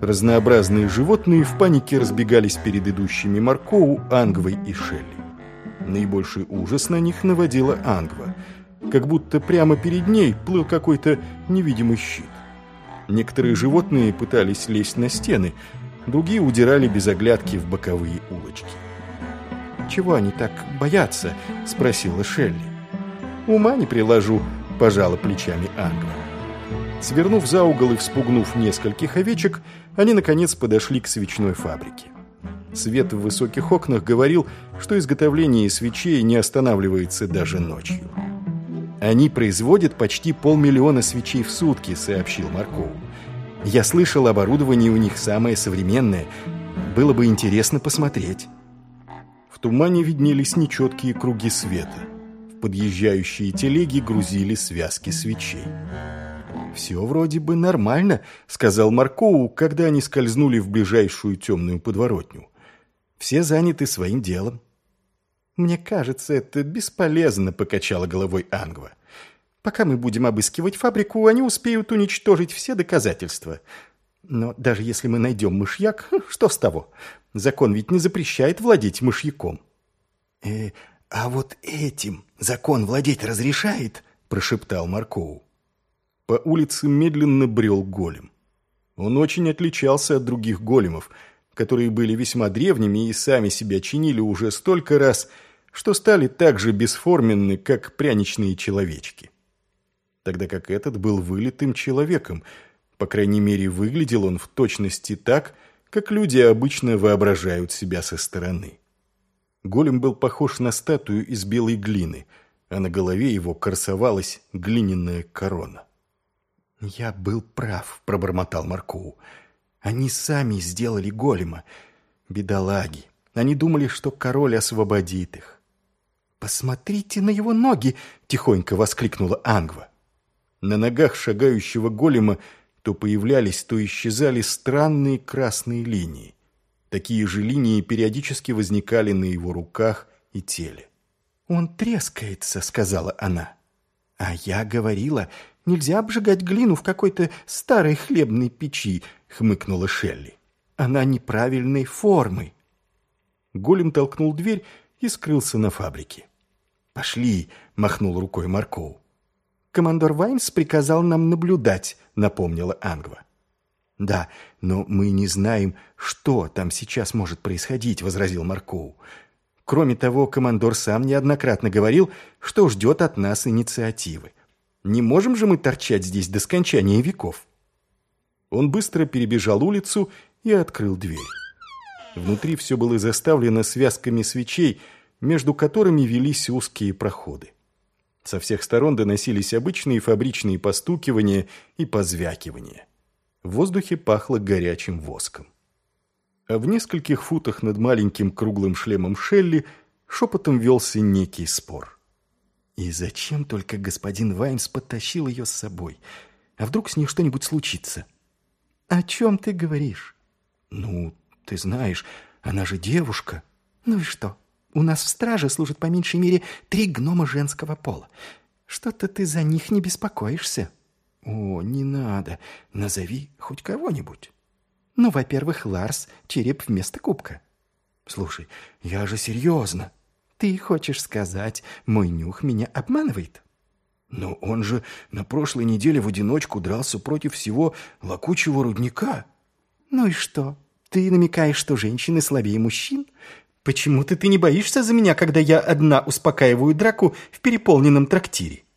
Разнообразные животные в панике разбегались перед идущими Маркоу, Ангвой и Шелли. Наибольший ужас на них наводила Ангва, как будто прямо перед ней плыл какой-то невидимый щит. Некоторые животные пытались лезть на стены, другие удирали без оглядки в боковые улочки. «Чего они так боятся?» – спросила Шелли. «Ума не приложу», – пожала плечами Ангва. Свернув за угол и вспугнув нескольких овечек, они, наконец, подошли к свечной фабрике. Свет в высоких окнах говорил, что изготовление свечей не останавливается даже ночью. «Они производят почти 500 000 свечей в сутки», — сообщил Маркоу. «Я слышал, оборудование у них самое современное. Было бы интересно посмотреть». В тумане виднелись нечеткие круги света. В подъезжающие телеги грузили связки свечей. «Все вроде бы нормально», — сказал Маркоу, когда они скользнули в ближайшую темную подворотню. «Все заняты своим делом». «Мне кажется, это бесполезно», — покачала головой Ангва. «Пока мы будем обыскивать фабрику, они успеют уничтожить все доказательства. Но даже если мы найдем мышьяк, что с того? Закон ведь не запрещает владеть мышьяком». А вот этим закон владеть разрешает?» – прошептал Маркоу. По улице медленно брел голем. Он очень отличался от других големов, которые были весьма древними и сами себя чинили уже столько раз, что стали так же бесформенны, как пряничные человечки. Тогда как этот был вылитым человеком, по крайней мере, выглядел он в точности так, как люди обычно воображают себя со стороны. Голем был похож на статую из белой глины, а на голове его красовалась глиняная корона. «Я был прав», — пробормотал Маркоу. «Они сами сделали голема. Бедолаги. Они думали, что король освободит их». «Посмотрите на его ноги!» — тихонько воскликнула Ангва. На ногах шагающего голема то появлялись, то исчезали странные красные линии. Такие же линии периодически возникали на его руках и теле. «Он трескается», — сказала она. «А я говорила, нельзя обжигать глину в какой-то старой хлебной печи», — хмыкнула Шелли. «Она неправильной формы». Голем толкнул дверь и скрылся на фабрике. «Пошли», — махнул рукой Маркоу. «Командор Ваймс приказал нам наблюдать», — напомнила Ангва. «Да, но мы не знаем, что там сейчас может происходить», — возразил Маркоу. «Кроме того, командор сам неоднократно говорил, что ждет от нас инициативы. Не можем же мы торчать здесь до скончания веков». Он быстро перебежал улицу и открыл дверь. Внутри все было заставлено связками свечей, между которыми велись узкие проходы. Со всех сторон доносились обычные фабричные постукивания и позвякивания. В воздухе пахло горячим воском. А в нескольких футах над маленьким круглым шлемом Шелли шепотом велся некий спор. «И зачем только господин Ваймс подтащил ее с собой? А вдруг с ней что-нибудь случится?» «О чем ты говоришь?» «Ну, ты знаешь, она же девушка». «Ну и что? У нас в страже служат по меньшей мере 3 гнома женского пола. Что-то ты за них не беспокоишься». «О, не надо. Назови хоть кого-нибудь». «Ну, во-первых, Ларс — череп вместо кубка». «Слушай, я же серьезно». «Ты хочешь сказать, мой нюх меня обманывает?» «Но он же на прошлой неделе в одиночку дрался против всего лакучего рудника». «Ну и что? Ты намекаешь, что женщины слабее мужчин? Почему-то ты не боишься за меня, когда я одна успокаиваю драку в переполненном трактире?»